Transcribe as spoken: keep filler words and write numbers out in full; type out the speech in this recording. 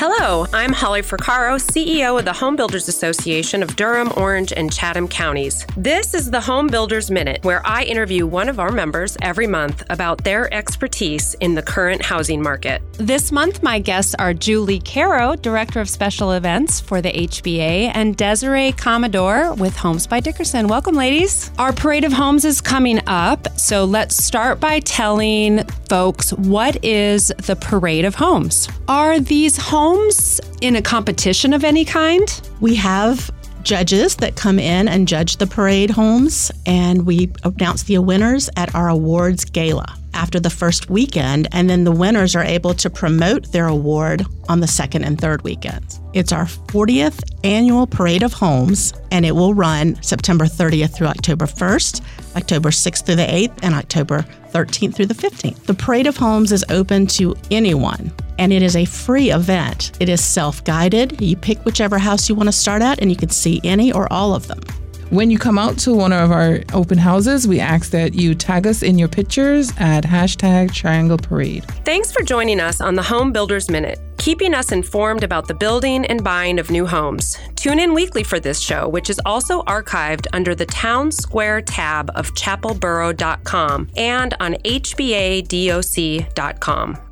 Hello, I'm Holly Fricaro, C E O of the Home Builders Association of Durham, Orange, and Chatham counties. This is the Home Builders Minute, where I interview one of our members every month about their expertise in the current housing market. This month, my guests are Julie Caro, Director of Special Events for the H B A, and Desiree Commodore with Homes by Dickerson. Welcome, ladies. Our Parade of Homes is coming up, so let's start by telling folks, what is the Parade of Homes? Are these homes in a competition of any kind? We have judges that come in and judge the parade homes, and we announce the winners at our awards gala after the first weekend, and then the winners are able to promote their award on the second and third weekends. It's our fortieth annual Parade of Homes, and it will run September thirtieth through October first, October sixth through the eighth, and October thirteenth through the fifteenth. The Parade of Homes is open to anyone, and it is a free event. It is self-guided. You pick whichever house you want to start at, and you can see any or all of them. When you come out to one of our open houses, we ask that you tag us in your pictures at hashtag Triangle Parade. Thanks for joining us on the Home Builders Minute, keeping us informed about the building and buying of new homes. Tune in weekly for this show, which is also archived under the Town Square tab of chapel borough dot com and on h b a doc dot com.